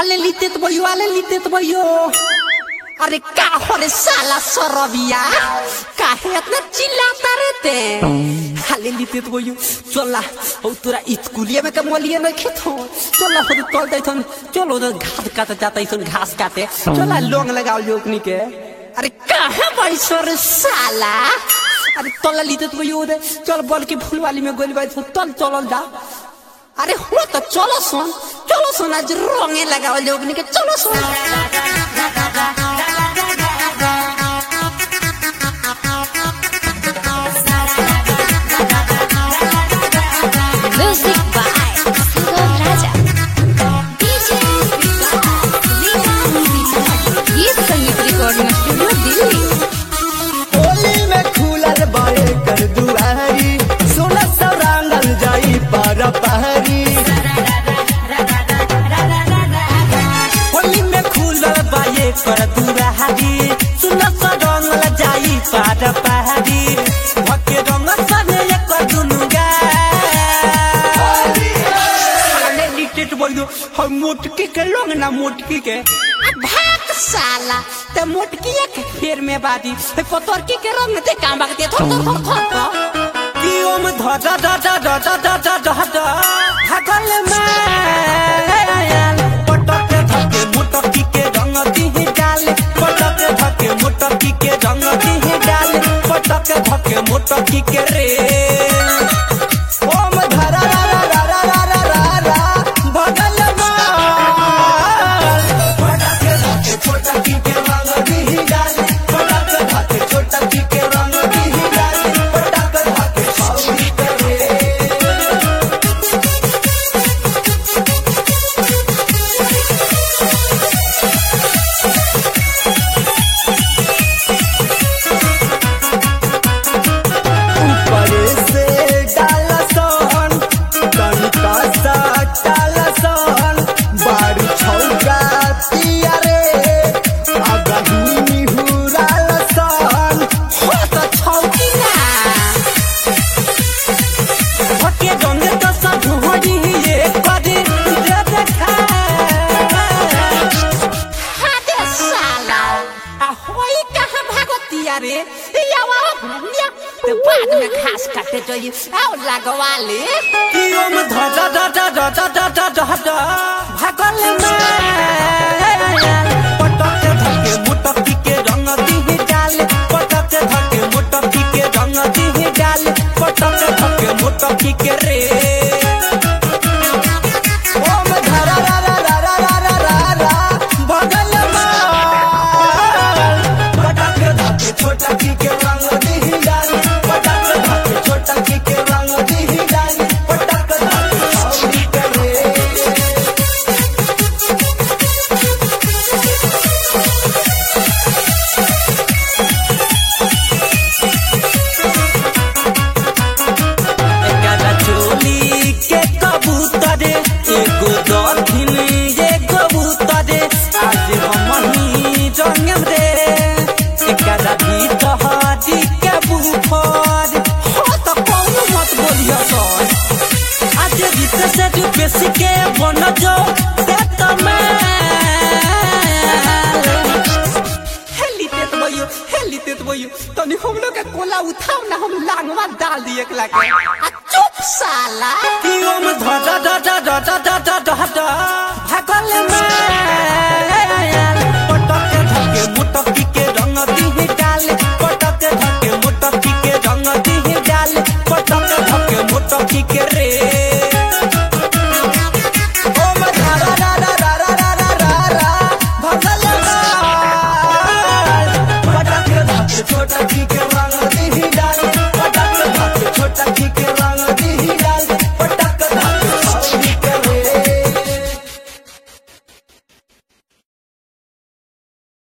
आले लिते तो भयो अरे का हो रे साला सरबिया काहे इतना चिल्लाता रहते आले लिते तो भयो चला ओ तोरा स्कूलिया में कमलिया नहीं खेतो चला हो तोल दैथन चलो उधर घास काटे जाता इसन घास काटे चला लोंग लगाओ जोकनी के अरे काहे बैसो रे साला अरे तोला लिते तो भयो उधर चल बल की फुलवाली में गोली बाई चल चल जा अरे हो तो चलो सुन आज रंगे लगाओ जोकनी के चलो सुन Music by Sugam Raja. DJ ये संगीत रिकॉर्डिंग स्टूडियो दिल्ली। होली में खुलल बाए कर दुआरी सोना सरांगल जाई पार पहरी होली में खुलल बाए कर दुआरी सोना सरांगल जाई पार पहरी भके रंग सने एक दुनुगा हम मोटकी के रंग ना मोटकी के भाग साला ते मोटकी के फेर में बादी ते पतरकी के रंग ते काम बागते थो की ओम धदा धदा धदा धदा धदा भागल में पटके धके मोटकी के रंग दी डाल पटके धके मोटकी के रंग दी डाल पटके धके मोटकी के रे ओम धरा रा रा रा रा रा रा रा रा बगल पटाके धके छोटा की के रंग दी डाल पटाके धके छोटा की के रंग दी डाल पटाके धके छौरी करे ऊपर से डाला सोहन कनका सा डाला सोहन बारू छौका पिया रे अगही हुराल सोहन हो तो छौकी ना भके रंग तो सब होरी ये करे दे देखा हादे साला आ होई कहां भागतिया रे यावा भनिया ते बाद में घास काटे जोई आओ लगवाले की ओम धदा धदा धदा धदा धदा भागल में पटके धके मोटकी के रंग दी डाल पटके धके मोटकी के रंग दी डाल पटके धके मोटकी के रे ओम धरा रा रा रा रा रा रा रा रा बगल पटाके धके छोटा की के रंग दी डाल पटाके धके छोटा की के रंग दी डाल पटाके धके छौरी करे एकादा चोली के कबूतर एगो दर्थिन ये कबूतर आज हमही रंगम रे एकादा भीतरी के बुफर हो तो कौन मत बोलियो सर आज जीत से जो बेसी के बन जो देत में हेलिते तो भयो तनी हम लोग के कोला उठाओ ना हम लांगवा डाल दिए एकला के आ चुप साला की ओम धदा धदा धदा